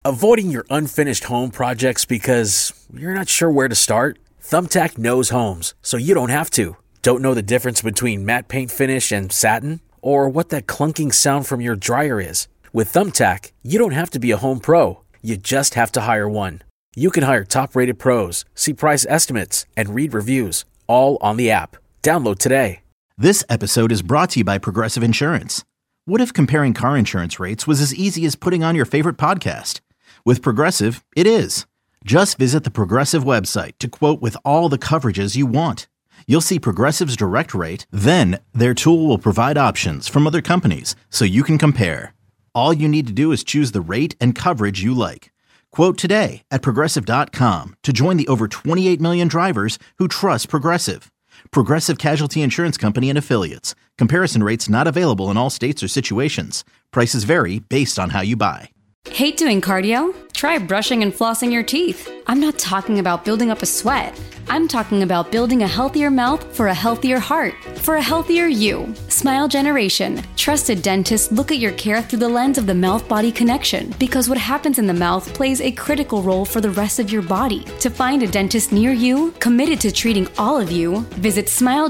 Avoiding your unfinished home projects because you're not sure where to start? Thumbtack knows homes, so you don't have to. Don't know the difference between matte paint finish and satin? Or what that clunking sound from your dryer is? With Thumbtack, you don't have to be a home pro. You just have to hire one. You can hire top-rated pros, see price estimates, and read reviews, all on the app. Download today. This episode is brought to you by Progressive Insurance. What if comparing car insurance rates was as easy as putting on your favorite podcast? With Progressive, it is. Just visit the Progressive website to quote with all the coverages you want. You'll see Progressive's direct rate, then their tool will provide options from other companies so you can compare. All you need to do is choose the rate and coverage you like. Quote today at Progressive.com to join the over 28 million drivers who trust Progressive. Progressive Casualty Insurance Company and Affiliates. Comparison rates not available in all states or situations. Prices vary based on how you buy. Hate doing cardio? Try brushing and flossing your teeth. I'm not talking about building up a sweat. I'm talking about building a healthier mouth for a healthier heart, for a healthier you. Smile Generation. Trusted dentists look at your care through the lens of the mouth-body connection because what happens in the mouth plays a critical role for the rest of your body. To find a dentist near you, committed to treating all of you, visit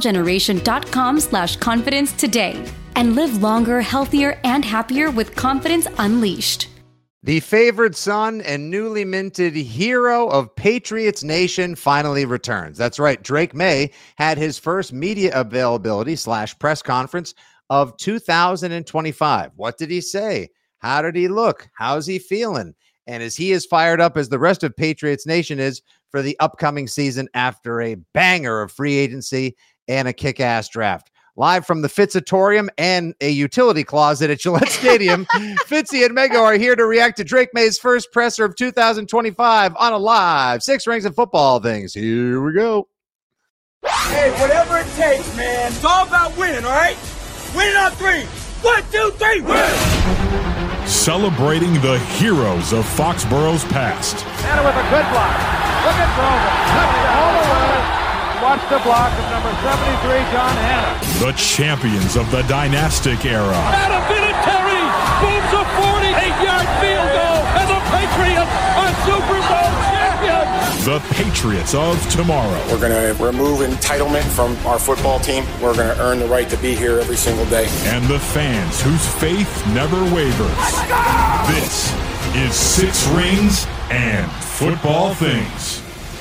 smilegeneration.com/confidence today and live longer, healthier, and happier with confidence unleashed. The favored son and newly minted hero of Patriots Nation finally returns. That's right. Drake Maye had his first media availability / press conference of 2025. What did he say? How did he look? How's he feeling? And is he as fired up as the rest of Patriots Nation is for the upcoming season after a banger of free agency and a kick-ass draft? Live from the Fitzatorium and a utility closet at Gillette Stadium, Fitzy and Mego are here to react to Drake Maye's first presser of 2025 on a live Six Rings of Football Things. Here we go. Hey, whatever it takes, man. It's all about winning, all right? Winning on three. 1, 2, 3, win! Celebrating the heroes of Foxborough's past. And with a good block. Look at Grover. All the way. Watch the block of number 73, John Hanna. The champions of the dynastic era. Adam Vinatieri booms a 48-yard field goal, and the Patriots are Super Bowl champions. The Patriots of tomorrow. We're going to remove entitlement from our football team. We're going to earn the right to be here every single day. And the fans whose faith never wavers. This is Six Rings and Football Things.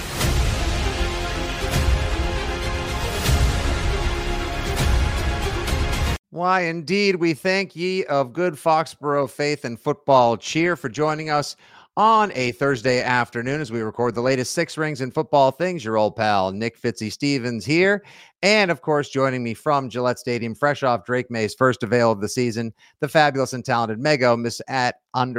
Why, indeed, we thank ye of good Foxborough faith and football cheer for joining us on a Thursday afternoon as we record the latest Six Rings and Football Things. Your old pal, Nick Fitzy Stevens here. And, of course, joining me from Gillette Stadium, fresh off Drake Maye's first avail of the season, the fabulous and talented Mego, Miss at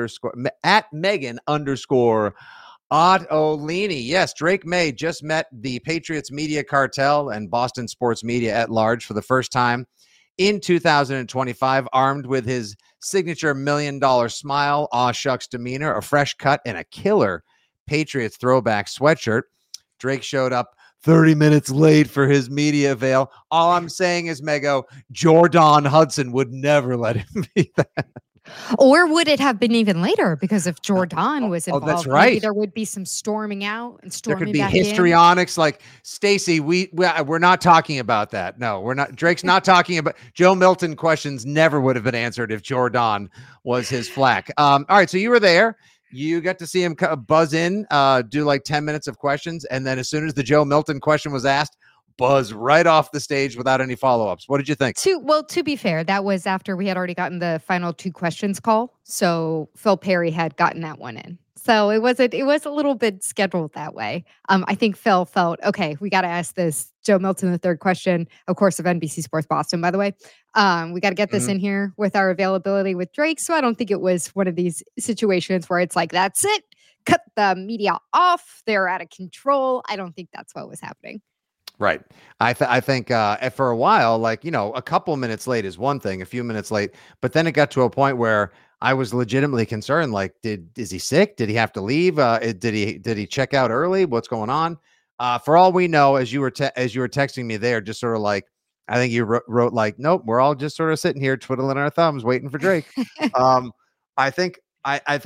Megan _ Ottolini. Yes, Drake Maye just met the Patriots media cartel and Boston sports media at large for the first time in 2025, armed with his signature $1 million smile, aw shucks demeanor, a fresh cut, and a killer Patriots throwback sweatshirt. Drake showed up 30 minutes late for his media avail. All I'm saying is, Mego, Jordan Hudson would never let him be that. Or would it have been even later? Because if Jordan was involved, that's right. Maybe there would be some storming out and storming back in. There could be histrionics like Stacey. We're not talking about that. No, we're not. Drake's not talking about Joe Milton questions. Never would have been answered if Jordan was his flack. All right, so you were there. You got to see him buzz in, do like 10 minutes of questions, and then as soon as the Joe Milton question was asked, buzz right off the stage without any follow-ups. What did you think? To be fair, that was after we had already gotten the final 2 questions call. So Phil Perry had gotten that one in. So it was a little bit scheduled that way. I think Phil felt, okay, we got to ask this Joe Milton, the third question, of course, of NBC Sports Boston, by the way. We got to get this in here with our availability with Drake. So I don't think it was one of these situations where it's like, that's it. Cut the media off. They're out of control. I don't think that's what was happening. Right. I think for a while, like, a couple minutes late is one thing, a few minutes late, but then it got to a point where I was legitimately concerned. Like, is he sick? Did he have to leave? Did he check out early? What's going on? For all we know, as you were texting me there, just sort of like, I think you wrote like, nope, we're all just sort of sitting here twiddling our thumbs, waiting for Drake. I think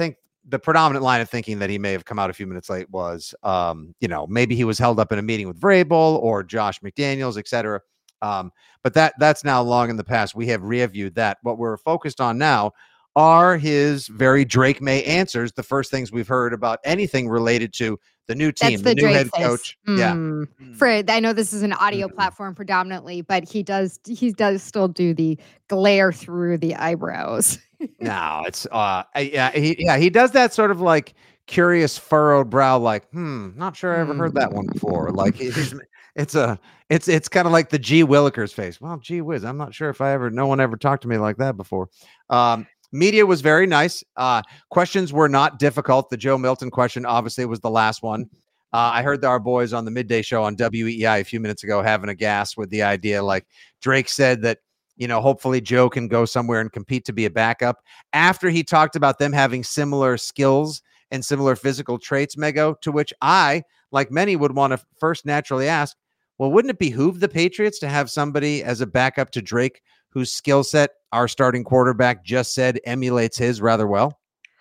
the predominant line of thinking that he may have come out a few minutes late was, maybe he was held up in a meeting with Vrabel or Josh McDaniels, et cetera. But that's now long in the past. We have reviewed that. What we're focused on now are his very Drake May answers, the first things we've heard about anything related to the new team, the new Drake head coach. Yeah. Fred, I know this is an audio platform predominantly, but he does still do the glare through the eyebrows. No, it's he does that sort of like curious furrowed brow, like, not sure I ever heard that one before. Like it's kind of like the G Willikers face. Well, gee whiz, I'm not sure if no one ever talked to me like that before. Media was very nice. Questions were not difficult. The Joe Milton question obviously was the last one. I heard our boys on the midday show on WEI a few minutes ago having a gas with the idea, like Drake said that, hopefully Joe can go somewhere and compete to be a backup. After he talked about them having similar skills and similar physical traits, Mego, to which I, like many, would want to first naturally ask, well, wouldn't it behoove the Patriots to have somebody as a backup to Drake whose skill set our starting quarterback just said emulates his rather well?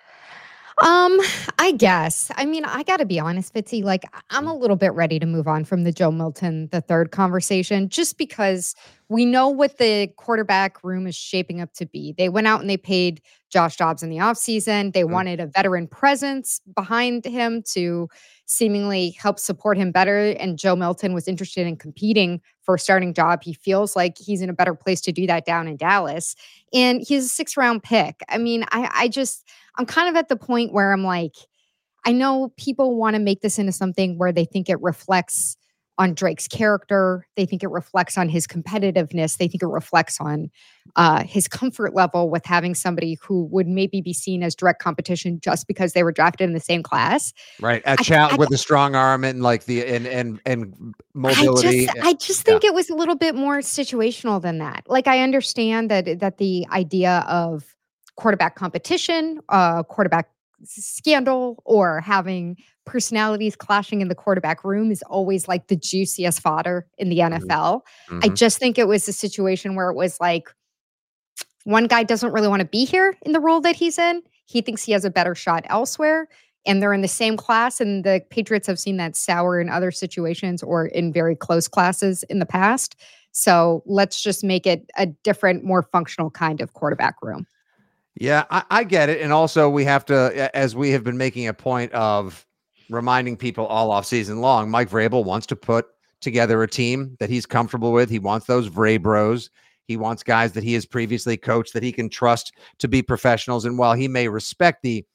I guess. I mean, I got to be honest, Fitzy, like I'm a little bit ready to move on from the Joe Milton III conversation, just because we know what the quarterback room is shaping up to be. They went out and they paid Josh Dobbs in the offseason. They wanted a veteran presence behind him to seemingly help support him better. And Joe Milton was interested in competing for a starting job. He feels like he's in a better place to do that down in Dallas. And he's a 6th-round pick. I mean, I'm kind of at the point where I'm like, I know people want to make this into something where they think it reflects on Drake's character. They think it reflects on his competitiveness. They think it reflects on his comfort level with having somebody who would maybe be seen as direct competition just because they were drafted in the same class. Right. A child with a strong arm and like and mobility. I just think it was a little bit more situational than that. Like I understand that the idea of quarterback competition, quarterback scandal, or having personalities clashing in the quarterback room is always like the juiciest fodder in the NFL. I just think it was a situation where it was like one guy doesn't really want to be here in the role that he's in. He thinks he has a better shot elsewhere, and they're in the same class. And the Patriots have seen that sour in other situations or in very close classes in the past. So let's just make it a different, more functional kind of quarterback room. Yeah, I get it. And also we have to, as we have been making a point of reminding people all off season long, Mike Vrabel wants to put together a team that he's comfortable with. He wants those Vrabros. He wants guys that he has previously coached that he can trust to be professionals. And while he may respect the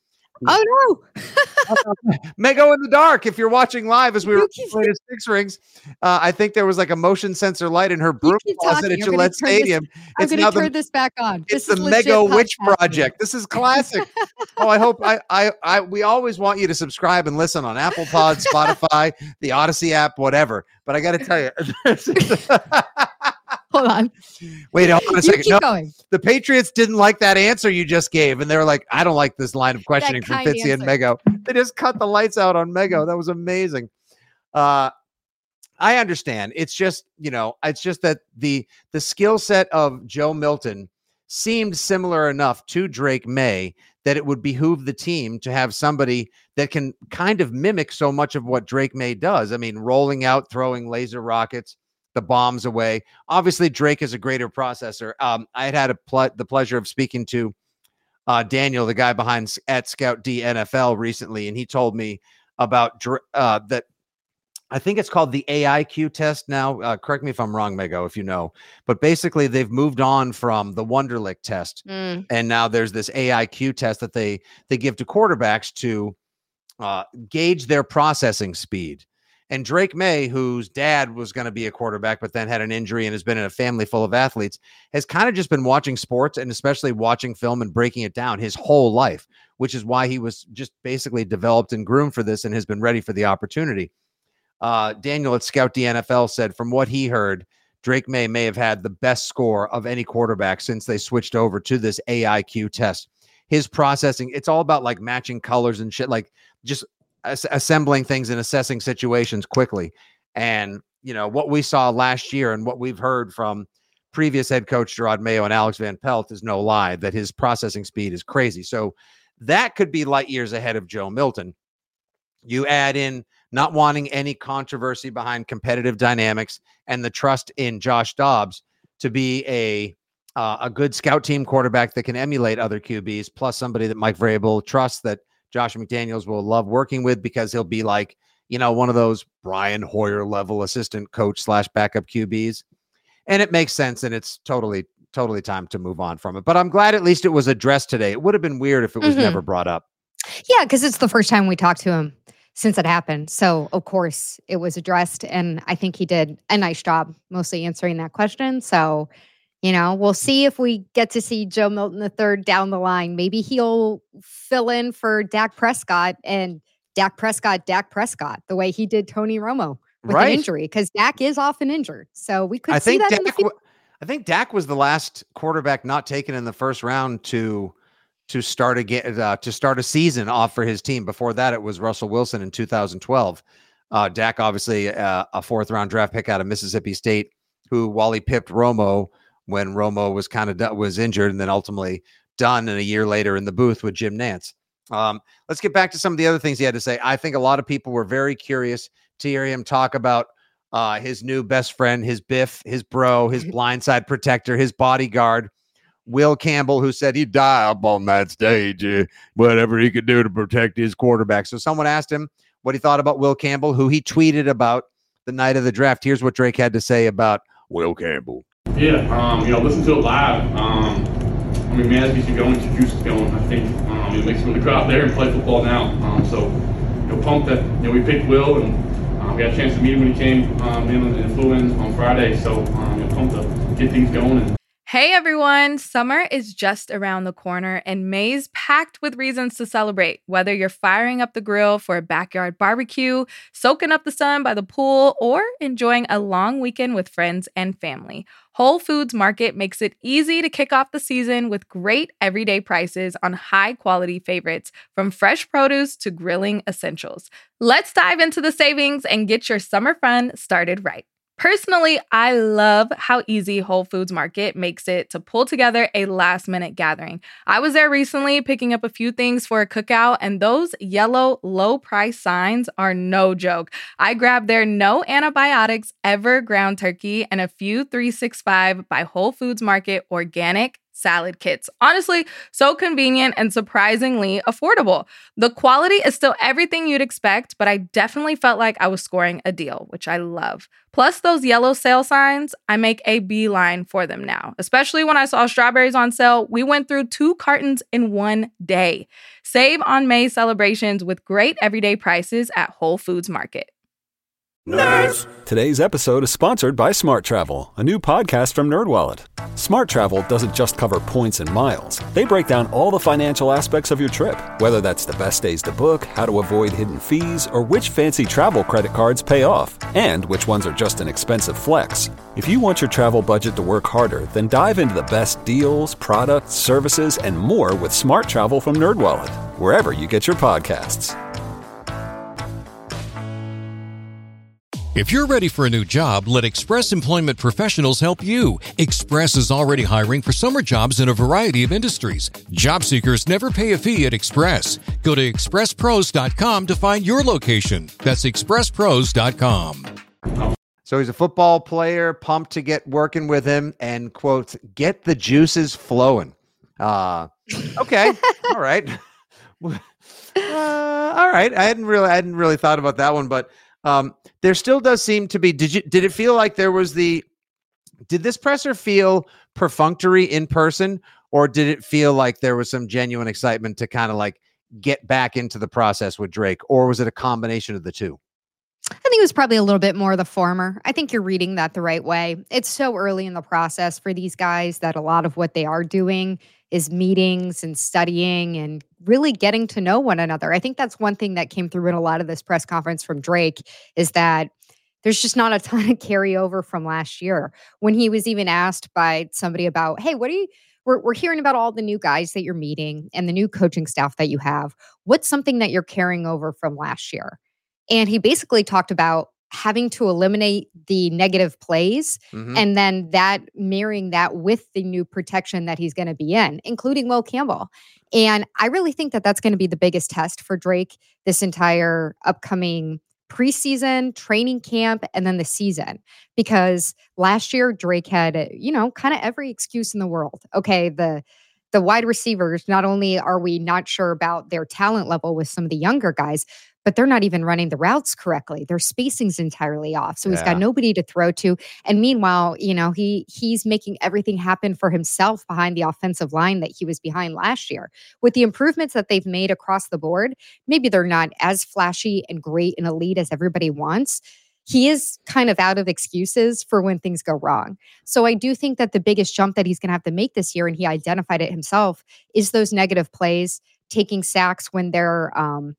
Mego in the dark, if you're watching live as we were playing 6 Rings, I think there was like a motion sensor light in her broom closet at Gillette Stadium. I'm going to turn this back on. It's the Mego Witch Project. This is classic. I hope we always want you to subscribe and listen on Apple Pod, Spotify, the Odyssey app, whatever. But I got to tell you. Hold on. Wait, hold on a second. Keep going. The Patriots didn't like that answer you just gave, and they were like, I don't like this line of questioning from Fitzy and Mego. They just cut the lights out on Mego. That was amazing. I understand. It's just, it's just that the skill set of Joe Milton seemed similar enough to Drake May that it would behoove the team to have somebody that can kind of mimic so much of what Drake May does. I mean, rolling out, throwing laser rockets, the bombs away. Obviously, Drake is a greater processor. I had the pleasure of speaking to Daniel, the guy behind at Scout D NFL recently, and he told me about that. I think it's called the AIQ test now. Correct me if I'm wrong, Mego, if you know. But basically, they've moved on from the Wonderlic test, and now there's this AIQ test that they give to quarterbacks to gauge their processing speed. And Drake May, whose dad was going to be a quarterback, but then had an injury and has been in a family full of athletes, has kind of just been watching sports and especially watching film and breaking it down his whole life, which is why he was just basically developed and groomed for this and has been ready for the opportunity. Daniel at Scout D NFL said from what he heard, Drake may have had the best score of any quarterback since they switched over to this AIQ test. His processing, it's all about like matching colors and shit, like just assembling things and assessing situations quickly. And, what we saw last year and what we've heard from previous head coach Gerard Mayo and Alex Van Pelt is no lie, that his processing speed is crazy. So that could be light years ahead of Joe Milton. You add in not wanting any controversy behind competitive dynamics and the trust in Josh Dobbs to be a good scout team quarterback that can emulate other QBs, plus somebody that Mike Vrabel trusts that Josh McDaniels will love working with because he'll be like, one of those Brian Hoyer level assistant coach / backup QBs. And it makes sense. And it's totally time to move on from it. But I'm glad at least it was addressed today. It would have been weird if it was never brought up. Yeah, because it's the first time we talked to him since it happened. So, of course, it was addressed. And I think he did a nice job mostly answering that question. So, we'll see if we get to see Joe Milton III down the line. Maybe he'll fill in for Dak Prescott and Dak Prescott, the way he did Tony Romo with an injury, because Dak is often injured. So we could see that in the future. I think Dak was the last quarterback not taken in the first round to start a season off for his team. Before that, it was Russell Wilson in 2012. Dak, obviously, a 4th round draft pick out of Mississippi State, who, while he pipped Romo when Romo was injured and then ultimately done, and a year later in the booth with Jim Nantz. Let's get back to some of the other things he had to say. I think a lot of people were very curious to hear him talk about his new best friend, his Biff, his bro, his blindside protector, his bodyguard, Will Campbell, who said he'd die up on that stage, whatever he could do to protect his quarterback. So someone asked him what he thought about Will Campbell, who he tweeted about the night of the draft. Here's what Drake had to say about Will Campbell. Yeah, listen to it live. Man, as you going, your juice is going. I think it makes me want to go out there and play football now. So pumped that we picked Will, and we got a chance to meet him when he came in and flew in on Friday. So pumped to get things going. Hey everyone, summer is just around the corner and May's packed with reasons to celebrate. Whether you're firing up the grill for a backyard barbecue, soaking up the sun by the pool, or enjoying a long weekend with friends and family, Whole Foods Market makes it easy to kick off the season with great everyday prices on high-quality favorites, from fresh produce to grilling essentials. Let's dive into the savings and get your summer fun started right. Personally, I love how easy Whole Foods Market makes it to pull together a last-minute gathering. I was there recently picking up a few things for a cookout, and those yellow low-price signs are no joke. I grabbed their no antibiotics ever ground turkey and a few 365 by Whole Foods Market organic salad kits. Honestly, so convenient and surprisingly affordable. The quality is still everything you'd expect, but I definitely felt like I was scoring a deal, which I love. Plus those yellow sale signs, I make a beeline for them now. Especially when I saw strawberries on sale, we went through 2 cartons in one day. Save on May celebrations with great everyday prices at Whole Foods Market. Nerds! Today's episode is sponsored by Smart Travel, a new podcast from NerdWallet. Smart Travel doesn't just cover points and miles. They break down all the financial aspects of your trip, whether that's the best days to book, how to avoid hidden fees, or which fancy travel credit cards pay off, and which ones are just an expensive flex. If you want your travel budget to work harder, then dive into the best deals, products, services, and more with Smart Travel from NerdWallet, wherever you get your podcasts. If you're ready for a new job, let Express Employment Professionals help you. Express is already hiring for summer jobs in a variety of industries. Job seekers never pay a fee at Express. Go to expresspros.com to find your location. That's expresspros.com. So he's a football player, pumped to get working with him, and, quote, get the juices flowing. Okay. All right. All right. I hadn't really thought about that one, but there still does seem to be. Did it feel like there was did this presser feel perfunctory in person, or did it feel like there was some genuine excitement to kind of like get back into the process with Drake, or was it a combination of the two? I think it was probably a little bit more the former. I think you're reading that the right way. It's so early in the process for these guys that a lot of what they are doing is meetings and studying and really getting to know one another. I think that's one thing that came through in a lot of this press conference from Drake, is that there's just not a ton of carryover from last year. When he was even asked by somebody about, hey, we're hearing about all the new guys that you're meeting and the new coaching staff that you have. What's something that you're carrying over from last year? And he basically talked about having to eliminate the negative plays and then that marrying that with the new protection that he's going to be in, including Will Campbell. And I really think that that's going to be the biggest test for Drake this entire upcoming preseason, training camp, and then the season. Because last year, Drake had, kind of every excuse in the world. Okay, the wide receivers, not only are we not sure about their talent level with some of the younger guys, but they're not even running the routes correctly. Their spacing's entirely off. So he's got nobody to throw to. And meanwhile, he's making everything happen for himself behind the offensive line that he was behind last year. With the improvements that they've made across the board, maybe they're not as flashy and great and elite as everybody wants. He is kind of out of excuses for when things go wrong. So I do think that the biggest jump that he's going to have to make this year, and he identified it himself, is those negative plays, taking sacks when they're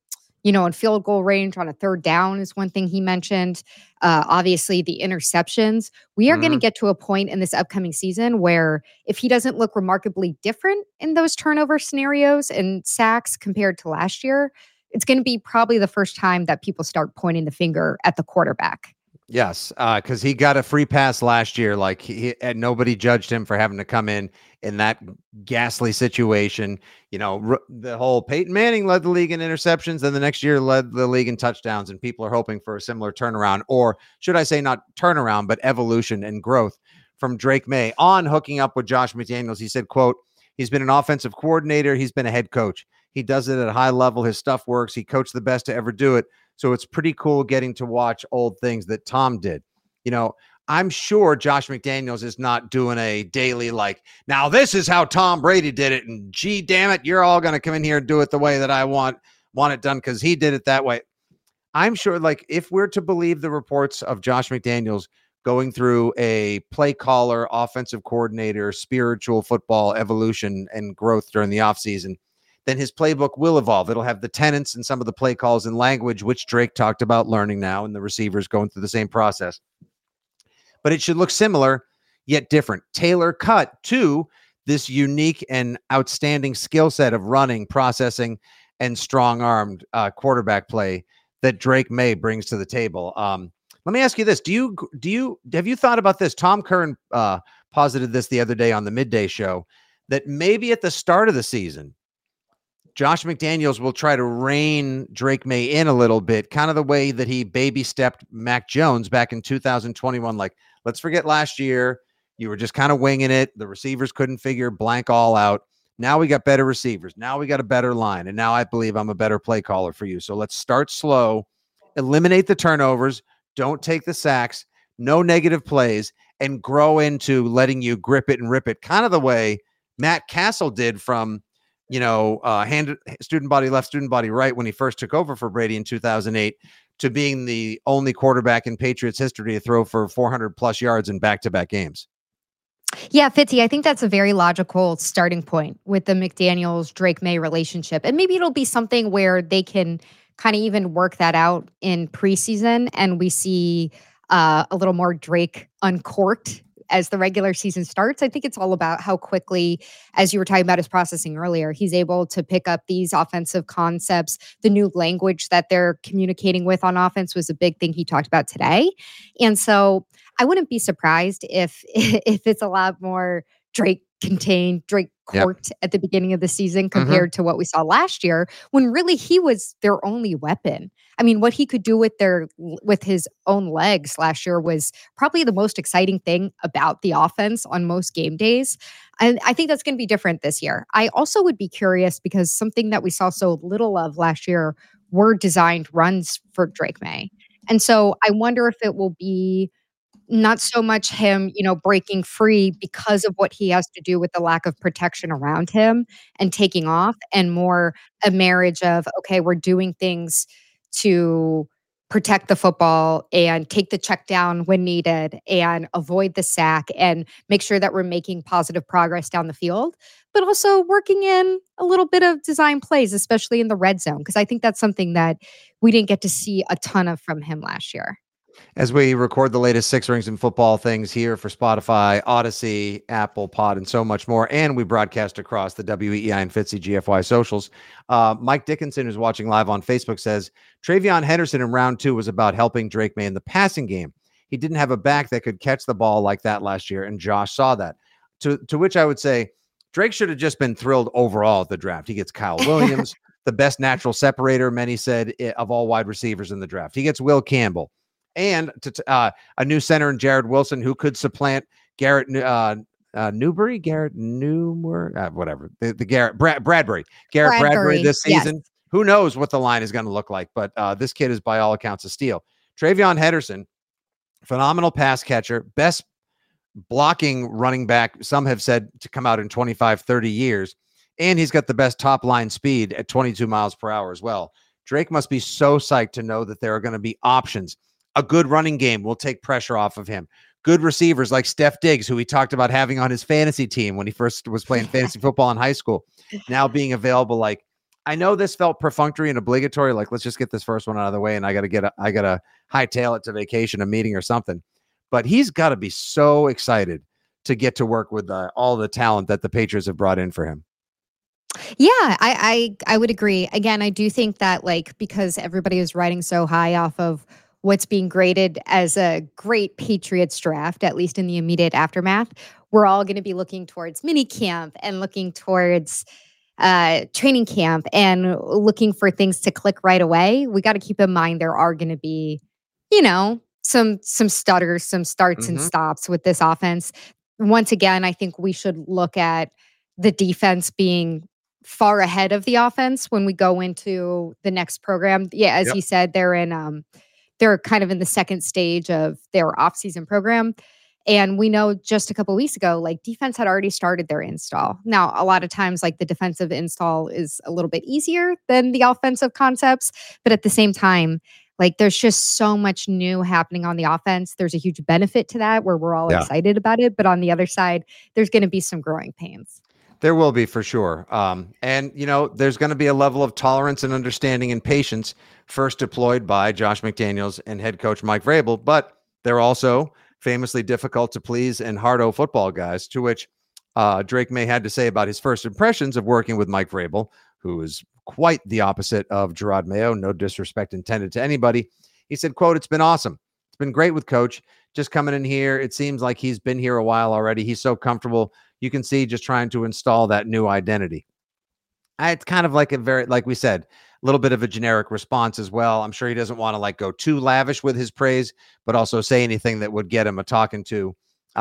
in field goal range on a third down is one thing he mentioned. Obviously, the interceptions. We are going to get to a point in this upcoming season where if he doesn't look remarkably different in those turnover scenarios and sacks compared to last year, it's going to be probably the first time that people start pointing the finger at the quarterback. Yes, because he got a free pass last year. And nobody judged him for having to come in that ghastly situation. The whole Peyton Manning led the league in interceptions, and the next year led the league in touchdowns. And people are hoping for a similar turnaround, or should I say not turnaround, but evolution and growth from Drake Maye on hooking up with Josh McDaniels. He said, quote, "He's been an offensive coordinator. He's been a head coach. He does it at a high level. His stuff works. He coached the best to ever do it. So it's pretty cool getting to watch old things that Tom did." I'm sure Josh McDaniels is not doing a daily, now this is how Tom Brady did it. And gee, damn it, you're all going to come in here and do it the way that I want it done because he did it that way. I'm sure, if we're to believe the reports of Josh McDaniels going through a play caller, offensive coordinator, spiritual football evolution and growth during the offseason, then his playbook will evolve. It'll have the tenets and some of the play calls and language, which Drake talked about learning now, and the receivers going through the same process. But it should look similar, yet different. Tailor cut to this unique and outstanding skill set of running, processing, and strong-armed quarterback play that Drake Maye brings to the table. Let me ask you this. Have you thought about this? Tom Curran posited this the other day on the midday show, that maybe at the start of the season, Josh McDaniels will try to rein Drake Maye in a little bit, kind of the way that he baby stepped Mac Jones back in 2021. Let's forget last year. You were just kind of winging it. The receivers couldn't figure blank all out. Now we got better receivers. Now we got a better line. And now I believe I'm a better play caller for you. So let's start slow, eliminate the turnovers, don't take the sacks, no negative plays, and grow into letting you grip it and rip it, kind of the way Matt Castle did from hand student body left, student body right when he first took over for Brady in 2008, to being the only quarterback in Patriots history to throw for 400 plus yards in back-to-back games. Yeah, Fitzy, I think that's a very logical starting point with the McDaniels-Drake Maye relationship. And maybe it'll be something where they can kind of even work that out in preseason, and we see a little more Drake uncorked as the regular season starts. I think it's all about how quickly, as you were talking about his processing earlier, he's able to pick up these offensive concepts. The new language that they're communicating with on offense was a big thing he talked about today. And so I wouldn't be surprised if it's a lot more Drake contained, Drake corked at the beginning of the season compared to what we saw last year, when really he was their only weapon. I mean, what he could do with his own legs last year was probably the most exciting thing about the offense on most game days. And I think that's going to be different this year. I also would be curious, because something that we saw so little of last year were designed runs for Drake Maye. And so I wonder if it will be not so much him, breaking free because of what he has to do with the lack of protection around him and taking off, and more a marriage of, okay, we're doing things to protect the football and take the check down when needed and avoid the sack and make sure that we're making positive progress down the field, but also working in a little bit of design plays, especially in the red zone, because I think that's something that we didn't get to see a ton of from him last year. As we record the latest Six Rings and Football things here for Spotify, Odyssey, Apple Pod, and so much more, and we broadcast across the WEEI and Fitzy GFY socials, Mike Dickinson, who's watching live on Facebook, says Travion Henderson in round 2 was about helping Drake Maye in the passing game. He didn't have a back that could catch the ball like that last year, and Josh saw that. To which I would say Drake should have just been thrilled overall at the draft. He gets Kyle Williams, the best natural separator, many said, of all wide receivers in the draft. He gets Will Campbell. And a new center in Jared Wilson, who could supplant Garrett whatever the Garrett Bradbury this season. Yes. Who knows what the line is going to look like? But this kid is by all accounts a steal. Travion Henderson, phenomenal pass catcher, best blocking running back. Some have said to come out in 25, 30 years, and he's got the best top line speed at 22 miles per hour as well. Drake must be so psyched to know that there are going to be options. A good running game will take pressure off of him. Good receivers like Steph Diggs, who he talked about having on his fantasy team when he first was playing fantasy football in high school, now being available. Like, I know this felt perfunctory and obligatory. Like, let's just get this first one out of the way, and I got to hightail it to vacation, a meeting or something. But he's got to be so excited to get to work with all the talent that the Patriots have brought in for him. Yeah, I would agree. Again, I do think that, like, because everybody is riding so high off of what's being graded as a great Patriots draft, at least in the immediate aftermath, we're all going to be looking towards mini camp and looking towards training camp and looking for things to click right away. We got to keep in mind there are going to be, some stutters, some starts and stops with this offense. Once again, I think we should look at the defense being far ahead of the offense when we go into the next program. Yeah, as you said, they're kind of in the second stage of their offseason program. And we know just a couple of weeks ago, like, defense had already started their install. Now, a lot of times, like, the defensive install is a little bit easier than the offensive concepts. But at the same time, like, there's just so much new happening on the offense. There's a huge benefit to that where we're all excited about it. But on the other side, there's going to be some growing pains. There will be, for sure. And, there's going to be a level of tolerance and understanding and patience first deployed by Josh McDaniels and head coach Mike Vrabel. But they're also famously difficult to please and hard-o football guys, to which Drake Maye had to say about his first impressions of working with Mike Vrabel, who is quite the opposite of Gerard Mayo. No disrespect intended to anybody. He said, quote, "It's been awesome. It's been great with Coach. Just coming in here, it seems like he's been here a while already. He's so comfortable. You can see just trying to install that new identity." It's kind of like like we said, a little bit of a generic response as well. I'm sure he doesn't want to go too lavish with his praise, but also say anything that would get him a talking to,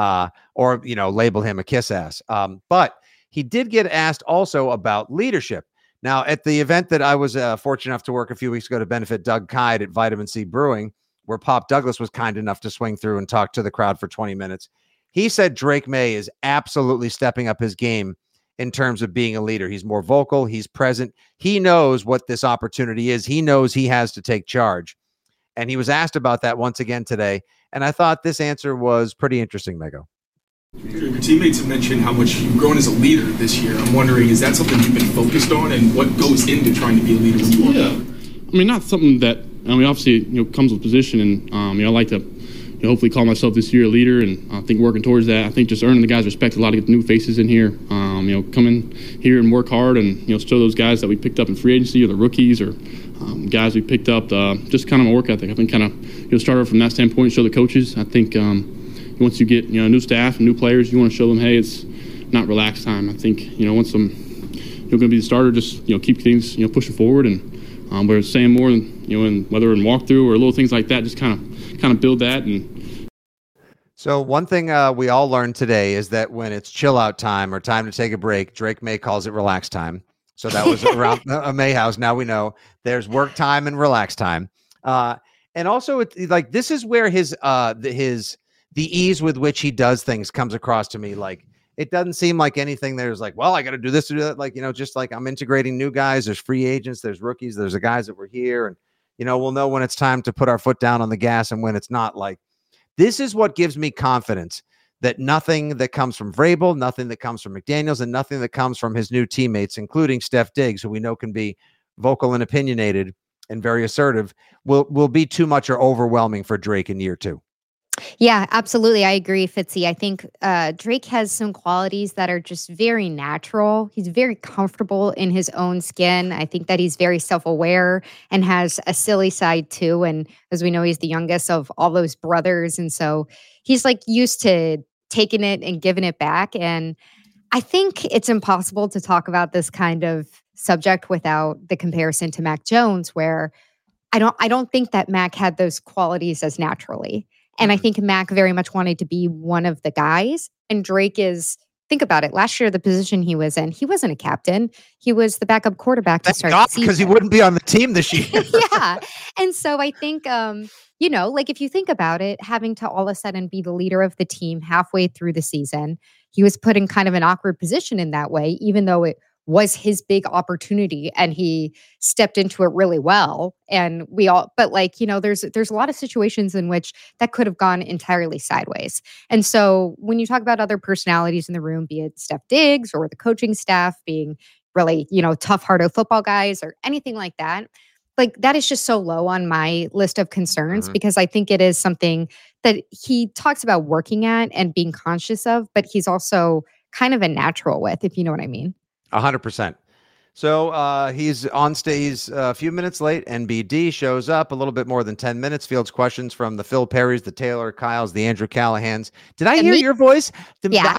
or label him a kiss ass. But he did get asked also about leadership. Now, at the event that I was fortunate enough to work a few weeks ago to benefit Doug Kyde at Vitamin C Brewing, where Pop Douglas was kind enough to swing through and talk to the crowd for 20 minutes. He said Drake Maye is absolutely stepping up his game in terms of being a leader. He's more vocal. He's present. He knows what this opportunity is. He knows he has to take charge. And he was asked about that once again today. And I thought this answer was pretty interesting, Mego. Your teammates have mentioned how much you've grown as a leader this year. I'm wondering, is that something you've been focused on, and what goes into trying to be a leader when you are? I mean, not something that, obviously, comes with position, and, I like to, hopefully call myself this year a leader, and I think working towards that. I think just earning the guys' respect, a lot of new faces in here, coming here and work hard and, show those guys that we picked up in free agency or the rookies or guys we picked up, just kind of my work ethic. I think kind of, start off from that standpoint, show the coaches. I think once you get, new staff and new players, you want to show them, hey, it's not relaxed time. I think, once you're going to be the starter, just, keep things, pushing forward and we're saying more than, in whether in walkthrough or little things like that, just kind of build that. And so one thing we all learned today is that when it's chill out time or time to take a break, Drake Maye calls it relax time. So that was around a Maye house. Now we know there's work time and relax time. And also it's like, this is where the ease with which he does things comes across to me. Like, it doesn't seem like anything there's like, well, I got to do this to do that. Like, just like I'm integrating new guys. There's free agents, there's rookies, there's the guys that were here. And, we'll know when it's time to put our foot down on the gas and when it's not. Like, this is what gives me confidence that nothing that comes from Vrabel, nothing that comes from McDaniels, and nothing that comes from his new teammates, including Steph Diggs, who we know can be vocal and opinionated, and very assertive will be too much or overwhelming for Drake in year 2. Yeah, absolutely. I agree, Fitzy. I think Drake has some qualities that are just very natural. He's very comfortable in his own skin. I think that he's very self-aware and has a silly side too. And as we know, he's the youngest of all those brothers. And so he's like used to taking it and giving it back. And I think it's impossible to talk about this kind of subject without the comparison to Mac Jones, where I don't think that Mac had those qualities as naturally. And I think Mac very much wanted to be one of the guys. And Drake is, think about it, last year, the position he was in, he wasn't a captain. He was the backup quarterback to start the season. Because he wouldn't be on the team this year. Yeah. And so I think, like if you think about it, having to all of a sudden be the leader of the team halfway through the season, he was put in kind of an awkward position in that way, even though it was his big opportunity and he stepped into it really well. And there's a lot of situations in which that could have gone entirely sideways. And so when you talk about other personalities in the room, be it Steph Diggs or the coaching staff being really, tough, hard football guys or anything like that, like that is just so low on my list of concerns because I think it is something that he talks about working at and being conscious of, but he's also kind of a natural with, if you know what I mean. 100%. So he's on stage a few minutes late. NBD shows up a little bit more than 10 minutes, fields questions from the Phil Perrys, the Taylor Kyles, the Andrew Callahans. Did I hear your voice? Yeah.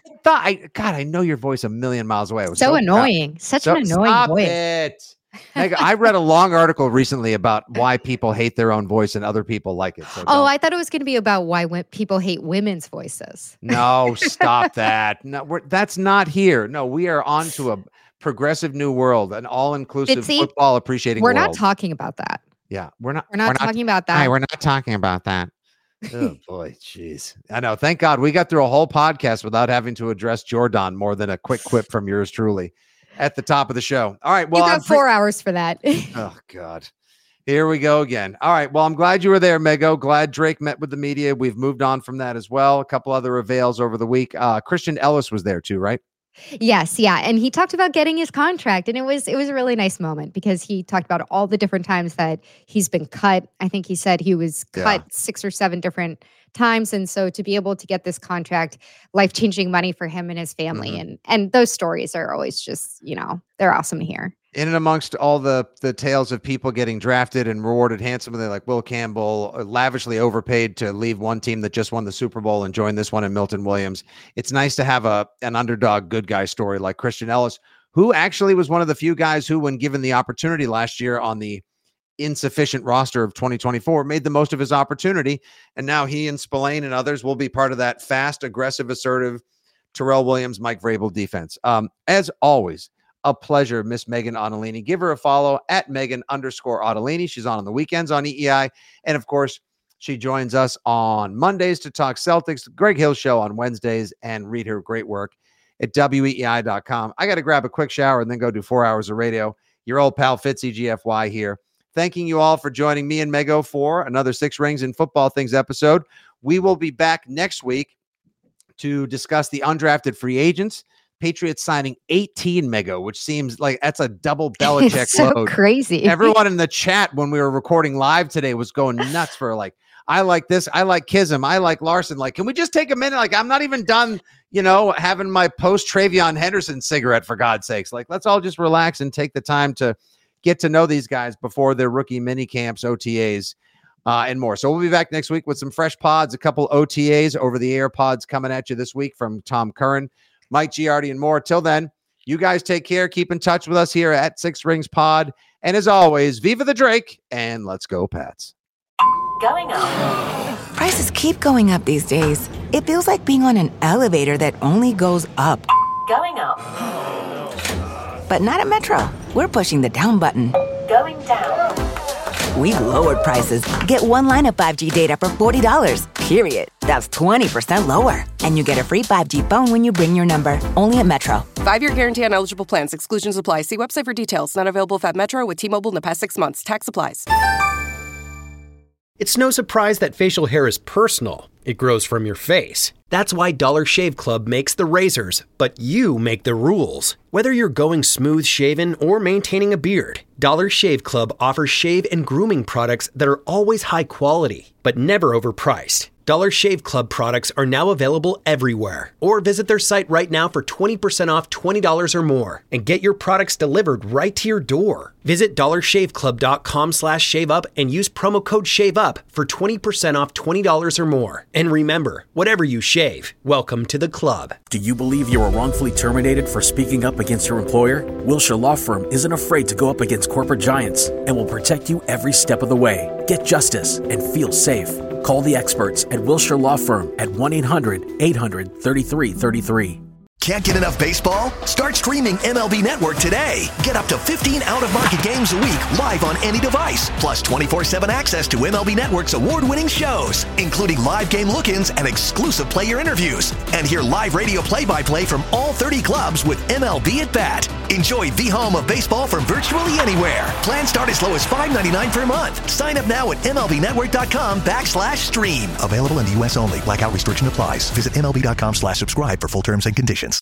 I know your voice a million miles away. It was so annoying. Such an annoying voice. It. Meg, I read a long article recently about why people hate their own voice and other people like it. So I thought it was going to be about why people hate women's voices. No, stop that. No, that's not here. No, we are on to a progressive new world, an all-inclusive football appreciating world. We're not talking about that. Yeah, we're not talking about that. We're not talking about that. Oh boy, jeez. I know. Thank God we got through a whole podcast without having to address Jordan more than a quick quip from yours truly at the top of the show. All right. Well, you got 4 hours for that. Oh God. Here we go again. All right. Well, I'm glad you were there, Mego. Glad Drake met with the media. We've moved on from that as well. A couple other avails over the week. Christian Ellis was there too, right? Yes, yeah. And he talked about getting his contract. And it was a really nice moment because he talked about all the different times that he's been cut. I think he said he was cut 6 or 7 different times. And so to be able to get this contract, life-changing money for him and his family. And those stories are always just, they're awesome to hear. In and amongst all the tales of people getting drafted and rewarded handsomely, like Will Campbell, lavishly overpaid to leave one team that just won the Super Bowl and join this one in Milton Williams, it's nice to have an underdog good guy story like Christian Ellis, who actually was one of the few guys who, when given the opportunity last year on the insufficient roster of 2024, made the most of his opportunity. And now he and Spillane and others will be part of that fast, aggressive, assertive Terrell Williams, Mike Vrabel defense. As always, a pleasure, Miss Megan Ottolini. Give her a follow at Megan_Ottolini. She's on the weekends on EEI. And of course, she joins us on Mondays to talk Celtics, Greg Hill Show on Wednesdays, and read her great work at weei.com. I got to grab a quick shower and then go do 4 hours of radio. Your old pal Fitzy GFY here. Thanking you all for joining me and Mego for another 6 Rings in Football Things episode. We will be back next week to discuss the undrafted free agents. Patriots signing 18, Mego, which seems like that's a double Belichick it's so load. Crazy. Everyone in the chat when we were recording live today was going nuts for like, I like this. I like Kism. I like Larson. Like, can we just take a minute? Like, I'm not even done, having my post Travion Henderson cigarette, for God's sakes. Like, let's all just relax and take the time to get to know these guys before their rookie mini camps, OTAs, and more. So we'll be back next week with some fresh pods, a couple OTAs over the air pods coming at you this week from Tom Curran, Mike Giardi, and more. Till then, you guys take care. Keep in touch with us here at 6 Rings Pod. And as always, Viva the Drake, and let's go, Pats. Going up. Prices keep going up these days. It feels like being on an elevator that only goes up. Going up. But not at Metro. We're pushing the down button. Going down. We've lowered prices. Get one line of 5G data for $40, period. That's 20% lower. And you get a free 5G phone when you bring your number. Only at Metro. 5-year guarantee on eligible plans. Exclusions apply. See website for details. Not available at Metro with T-Mobile in the past 6 months. Tax applies. It's no surprise that facial hair is personal. It grows from your face. That's why Dollar Shave Club makes the razors, but you make the rules. Whether you're going smooth shaven or maintaining a beard, Dollar Shave Club offers shave and grooming products that are always high quality, but never overpriced. Dollar Shave Club products are now available everywhere. Or visit their site right now for 20% off $20 or more and get your products delivered right to your door. Visit dollarshaveclub.com/shaveup and use promo code SHAVEUP for 20% off $20 or more. And remember, whatever you shave, welcome to the club. Do you believe you were wrongfully terminated for speaking up against your employer? Wilshire Law Firm isn't afraid to go up against corporate giants and will protect you every step of the way. Get justice and feel safe. Call the experts at Wilshire Law Firm at 1-800-800-3333. Can't get enough baseball? Start streaming MLB Network today. Get up to 15 out-of-market games a week live on any device. Plus 24/7 access to MLB Network's award-winning shows, including live game look-ins and exclusive player interviews. And hear live radio play-by-play from all 30 clubs with MLB at Bat. Enjoy the home of baseball from virtually anywhere. Plans start as low as $5.99 per month. Sign up now at MLBnetwork.com/stream. Available in the U.S. only. Blackout restriction applies. Visit MLB.com/subscribe for full terms and conditions.